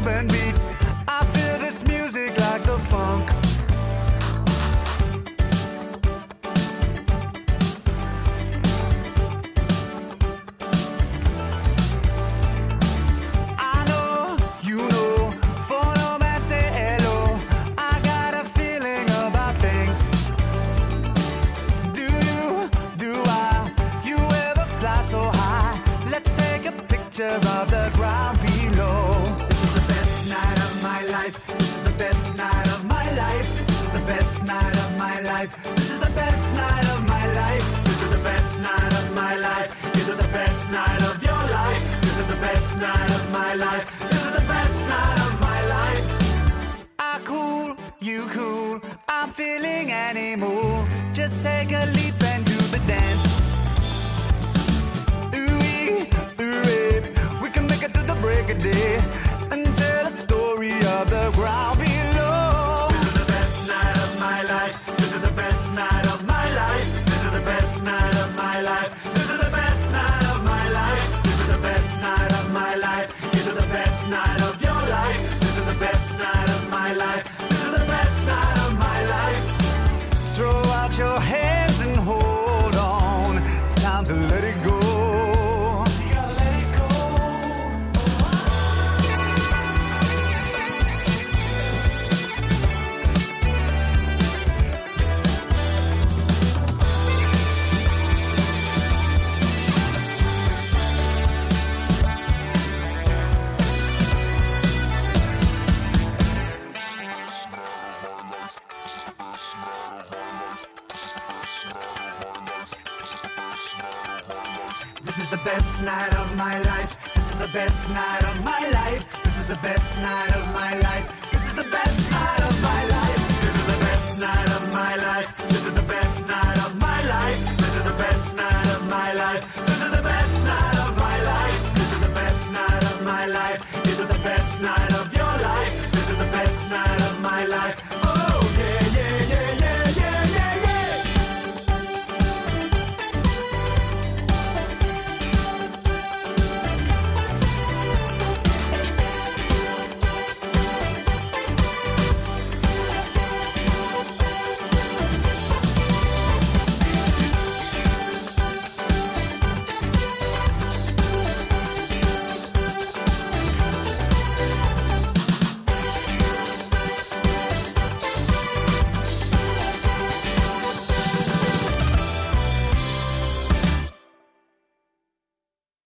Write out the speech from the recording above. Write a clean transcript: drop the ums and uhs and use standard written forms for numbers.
Cuban beat. I feel this music like the funk. I know, you know, for no man say hello. I got a feeling about things. Do you, do I, you ever fly so high? Let's take a picture of the ground below. This is the best night of my life. This is the best night of my life. This is the best night of my life. This is the best night of my life. This is the best night of my life. This is the best night of your life. This is the best night of my life. This is the best night of my life. I cool, you cool. I'm feeling animal. Just take a leap and do the dance. We can make it to the break of day and tell a story of the ground below. This is the best night of my life. This is the best night of my life. This is the best night of my life. This is the best night of my life. This is the best night of my life. This is the best night of your life. This is the best night of my life. This is the best night of my life. Throw out your hands and hold on. It's time to let it go. This is the best night of my life. This is the best night of my life. This is the best night of my life. This is the best night of my life. This is the best night of my life. This is the best night of my life. This is the best night of my life. This is the best night of my life. This is the best night of my life. This is the best night of your life. This is the best night of my life.